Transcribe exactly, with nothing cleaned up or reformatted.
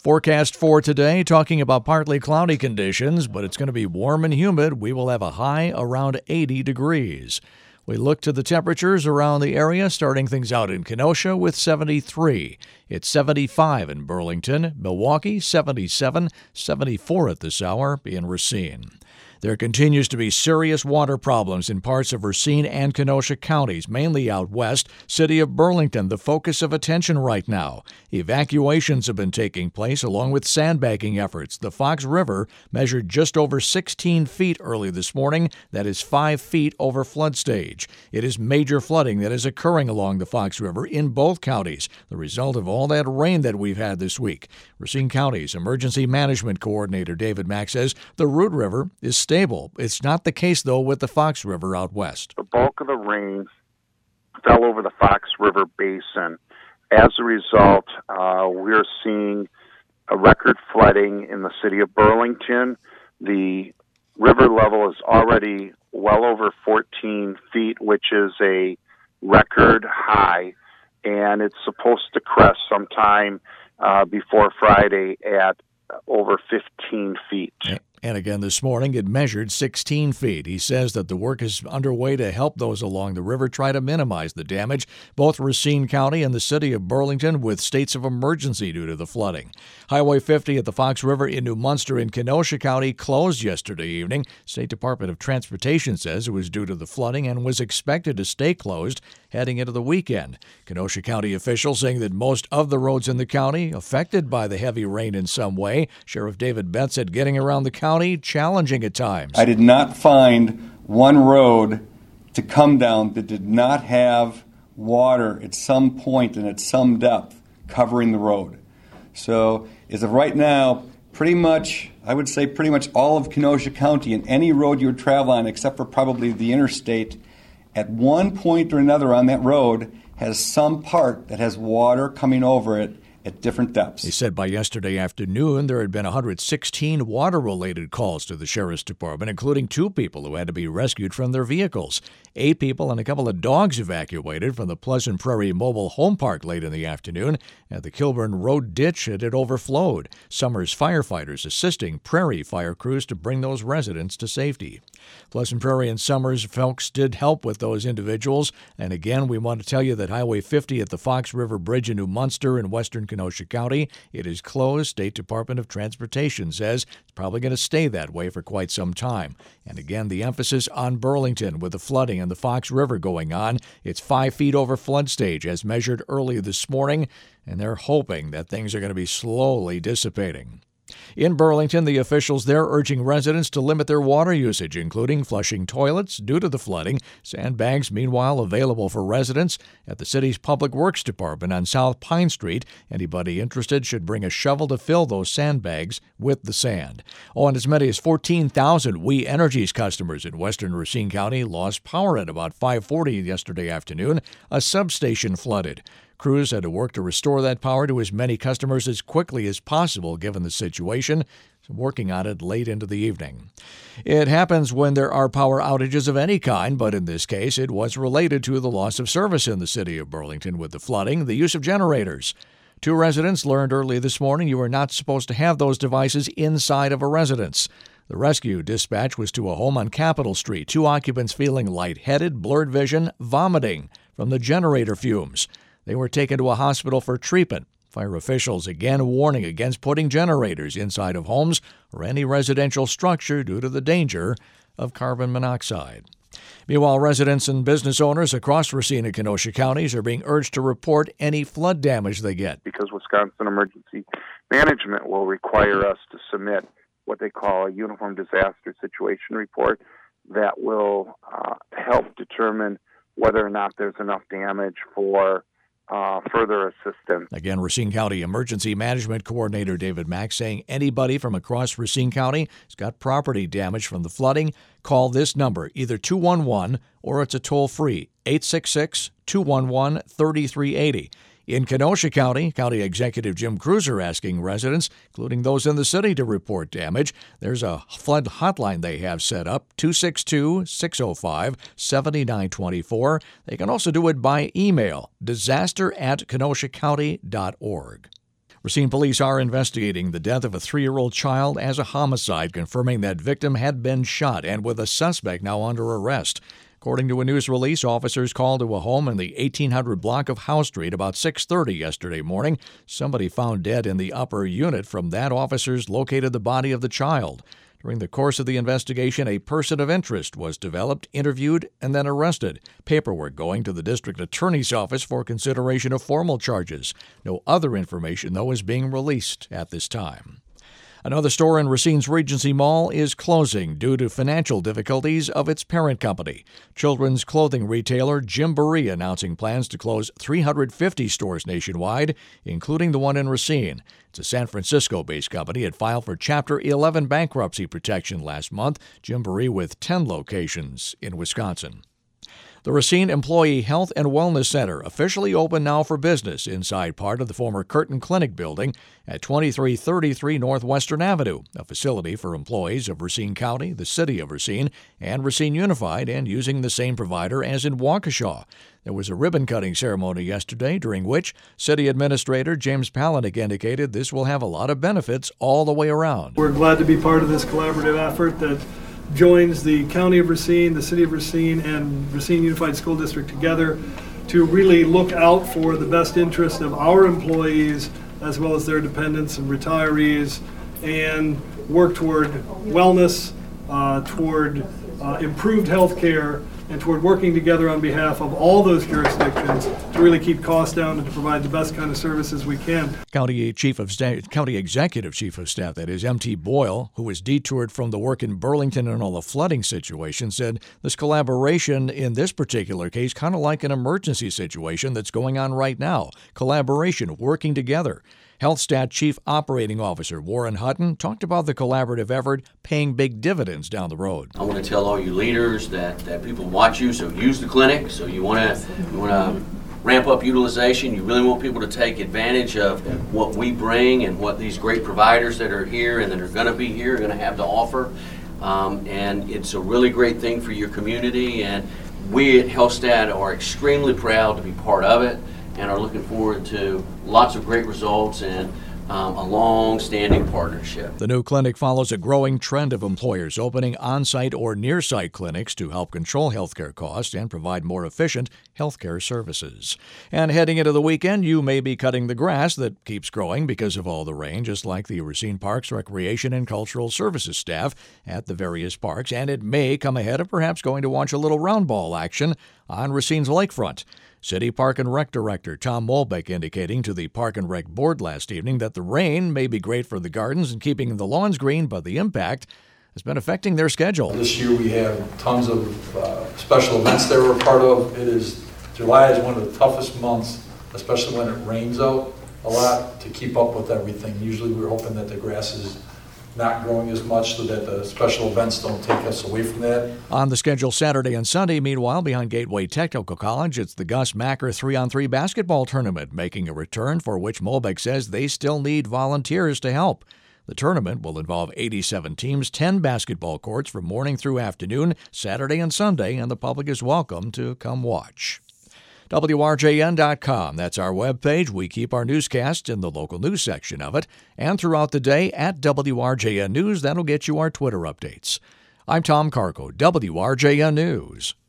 Forecast for today, talking about partly cloudy conditions, but it's going to be warm and humid. We will have a high around eighty degrees. We look to the temperatures around the area, starting things out in Kenosha with seventy-three. It's seventy-five in Burlington, Milwaukee, seventy-seven, seventy-four at this hour in Racine. There continues to be serious water problems in parts of Racine and Kenosha counties, mainly out west. City of Burlington, the focus of attention right now. Evacuations have been taking place along with sandbagging efforts. The Fox River measured just over sixteen feet early this morning. That is five feet over flood stage. It is major flooding that is occurring along the Fox River in both counties, the result of all that rain that we've had this week. Racine County's Emergency Management Coordinator David Mack says the Root River is stable. It's not the case, though, with the Fox River out west. The bulk of the rain fell over the Fox River Basin. As a result, uh, we're seeing a record flooding in the city of Burlington. The river level is already well over fourteen feet, which is a record high, and it's supposed to crest sometime uh, before Friday at over fifteen feet. And again this morning, it measured sixteen feet. He says that the work is underway to help those along the river try to minimize the damage. Both Racine County and the city of Burlington with states of emergency due to the flooding. Highway fifty at the Fox River in New Munster in Kenosha County closed yesterday evening. State Department of Transportation says it was due to the flooding and was expected to stay closed heading into the weekend. Kenosha County officials saying that most of the roads in the county affected by the heavy rain in some way. Sheriff David Betts said getting around the county challenging at times. I did not find one road to come down that did not have water at some point and at some depth covering the road. So as of right now, pretty much, I would say pretty much all of Kenosha County and any road you would travel on except for probably the interstate, at one point or another on that road has some part that has water coming over it at different depths. He said by yesterday afternoon there had been one hundred sixteen water-related calls to the Sheriff's Department, including two people who had to be rescued from their vehicles. Eight people and a couple of dogs evacuated from the Pleasant Prairie Mobile Home Park late in the afternoon. At the Kilburn Road ditch, it had overflowed. Summers firefighters assisting Prairie fire crews to bring those residents to safety. Pleasant Prairie and Summers folks did help with those individuals. And again, we want to tell you that Highway fifty at the Fox River Bridge in New Munster in western Kenosha County, it is closed. State Department of Transportation says it's probably going to stay that way for quite some time. And again, the emphasis on Burlington with the flooding and the Fox River going on. It's five feet over flood stage as measured early this morning, and they're hoping that things are going to be slowly dissipating. In Burlington, the officials there urging residents to limit their water usage, including flushing toilets due to the flooding. Sandbags, meanwhile, available for residents at the city's Public Works Department on South Pine Street. Anybody interested should bring a shovel to fill those sandbags with the sand. Oh, and as many as fourteen thousand We Energies customers in western Racine County lost power at about five forty yesterday afternoon. A substation flooded. Crews had to work to restore that power to as many customers as quickly as possible given the situation, working on it late into the evening. It happens when there are power outages of any kind, but in this case it was related to the loss of service in the city of Burlington with the flooding, the use of generators. Two residents learned early this morning you are not supposed to have those devices inside of a residence. The rescue dispatch was to a home on Capitol Street. Two occupants feeling lightheaded, blurred vision, vomiting from the generator fumes. They were taken to a hospital for treatment. Fire officials again warning against putting generators inside of homes or any residential structure due to the danger of carbon monoxide. Meanwhile, residents and business owners across Racine and Kenosha counties are being urged to report any flood damage they get. Because Wisconsin Emergency Management will require us to submit what they call a Uniform Disaster Situation Report that will uh, help determine whether or not there's enough damage for Uh, further assistance. Again, Racine County Emergency Management Coordinator David Mack saying anybody from across Racine County has got property damage from the flooding, call this number, either two one one or it's a toll-free eight six six, two one one, three three eight zero. In Kenosha County, County Executive Jim Cruiser asking residents, including those in the city, to report damage. There's a flood hotline they have set up, two six two, six oh five, seven nine two four. They can also do it by email, disaster at kenosha county dot org. Racine police are investigating the death of a three-year-old child as a homicide, confirming that victim had been shot and with a suspect now under arrest. According to a news release, officers called to a home in the eighteen hundred block of Howe Street about six thirty yesterday morning. Somebody found dead in the upper unit. From that, officers located the body of the child. During the course of the investigation, a person of interest was developed, interviewed, and then arrested. Paperwork going to the district attorney's office for consideration of formal charges. No other information, though, is being released at this time. Another store in Racine's Regency Mall is closing due to financial difficulties of its parent company. Children's clothing retailer Gymboree announcing plans to close three hundred fifty stores nationwide, including the one in Racine. It's a San Francisco-based company. It filed for Chapter eleven bankruptcy protection last month. Gymboree with ten locations in Wisconsin. The Racine Employee Health and Wellness Center officially open now for business inside part of the former Curtin Clinic building at twenty-three thirty-three Northwestern Avenue, a facility for employees of Racine County, the City of Racine, and Racine Unified, and using the same provider as in Waukesha. There was a ribbon-cutting ceremony yesterday, during which City Administrator James Palahniuk indicated this will have a lot of benefits all the way around. We're glad to be part of this collaborative effort that joins the County of Racine, the City of Racine, and Racine Unified School District together to really look out for the best interest of our employees as well as their dependents and retirees, and work toward wellness, uh, toward uh, improved health care, and toward working together on behalf of all those jurisdictions to really keep costs down and to provide the best kind of services we can. County Chief of Staff, County Executive Chief of Staff, that is, M T Boyle, who was detoured from the work in Burlington and all the flooding situation, said this collaboration in this particular case, kind of like an emergency situation that's going on right now. Collaboration, working together. HealthStat Chief Operating Officer Warren Hutton talked about the collaborative effort paying big dividends down the road. I want to tell all you leaders that, that people watch you, so use the clinic. So you want to you want to ramp up utilization. You really want people to take advantage of what we bring and what these great providers that are here and that are going to be here are going to have to offer. Um, and it's a really great thing for your community. And we at HealthStat are extremely proud to be part of it, and are looking forward to lots of great results and um, a long-standing partnership. The new clinic follows a growing trend of employers opening on-site or near-site clinics to help control healthcare costs and provide more efficient healthcare services. And heading into the weekend, you may be cutting the grass that keeps growing because of all the rain, just like the Racine Parks Recreation and Cultural Services staff at the various parks, and it may come ahead of perhaps going to watch a little round ball action on Racine's lakefront. City Park and Rec Director Tom Molbeck indicating to the Park and Rec Board last evening that the rain may be great for the gardens and keeping the lawns green, but the impact has been affecting their schedule. This year we have tons of uh, special events that we're a part of. It is July is one of the toughest months, especially when it rains out a lot, to keep up with everything. Usually we're hoping that the grass is not growing as much so that the special events don't take us away from that. On the schedule Saturday and Sunday, meanwhile, behind Gateway Technical College, it's the Gus Macker three on three basketball tournament making a return, for which Molbeck says they still need volunteers to help. The tournament will involve eighty-seven teams, ten basketball courts from morning through afternoon, Saturday and Sunday, and the public is welcome to come watch. W R J N dot com, that's our webpage. We keep our newscasts in the local news section of it, and throughout the day at W R J N News, that'll get you our Twitter updates. I'm Tom Carco, W R J N News.